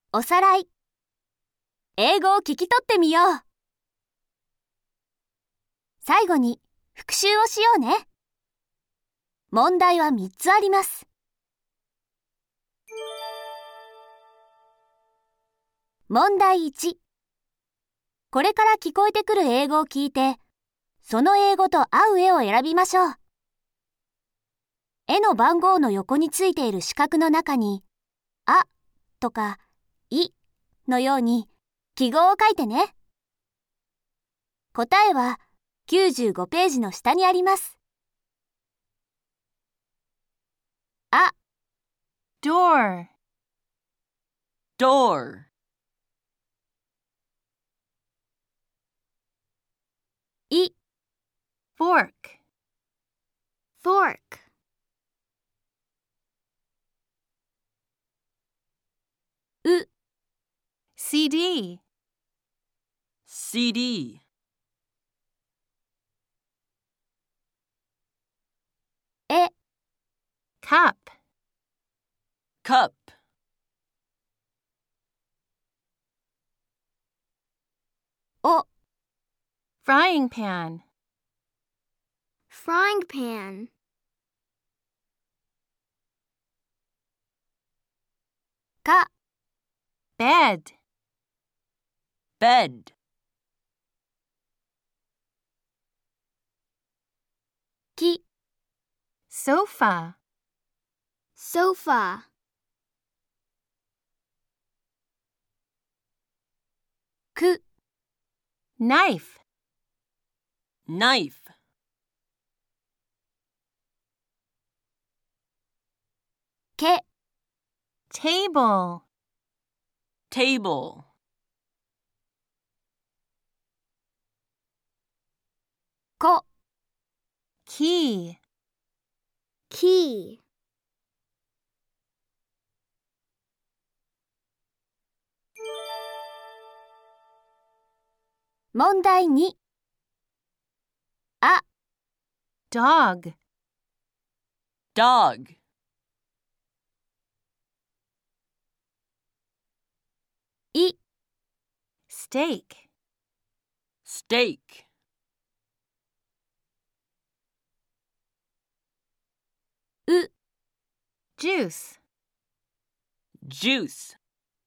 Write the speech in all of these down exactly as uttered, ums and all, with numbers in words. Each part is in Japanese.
おさらい。英語を聞き取ってみよう。最後に復習をしようね。問題はみっつあります。問題いち。これから聞こえてくる英語を聞いて、その英語と合う絵を選びましょう。絵の番号の横についている四角の中に、あとかいのように記号を書いてね。答えはきゅうじゅうごページの下にあります。あ、 door, door, い、 fork, fork、う、 cd, cd, え、 cup, cup, お、 frying pan, frying pan、か、 bed, bed, き、 sofa, sofa、く、 knife, knife, け、 table, table, こ、 key, key、問題に。あ、 dog, dog, い、 steak, steak, う、 juice, juice,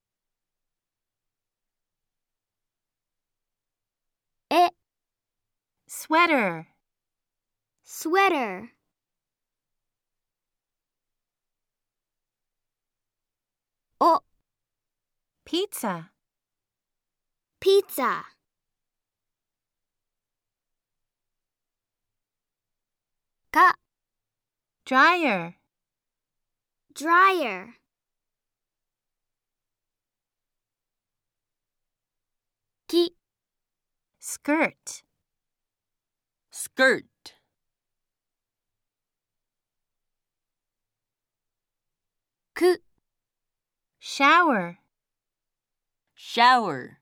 え、 sweater, sweater、お、 pizza, pizza、か、 dryer, dryer、き、 skirt, skirt, く、 shower, shower,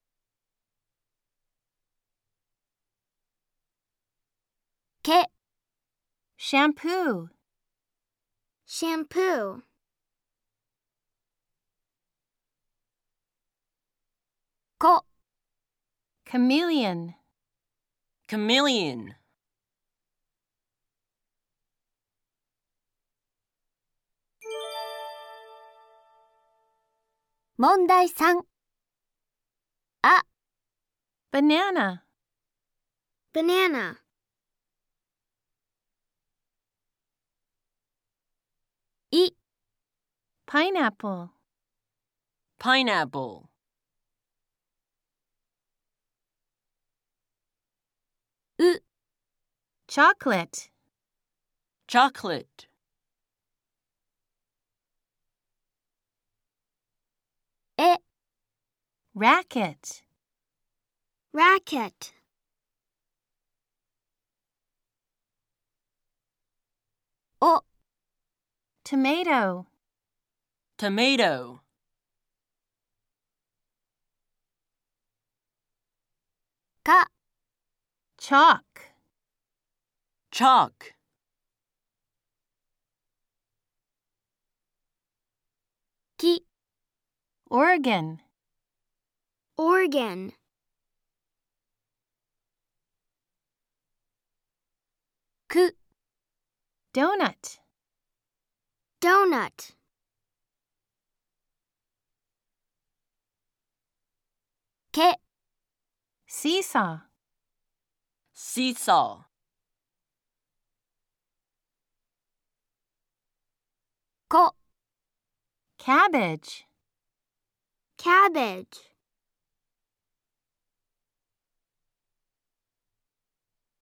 け、 shampoo, shampoo、こ、 chameleon, chameleon, 問題さん。あ、 banana, banana、い、 pineapple, pineapple, う、 chocolate, chocolate, え、 racket, racket、お、 tomato, tomato, か、 chalk, chalk, き、 organ, organ, く、 donut, donut, け、 seesaw, seesaw, こ、 cabbage, cabbage,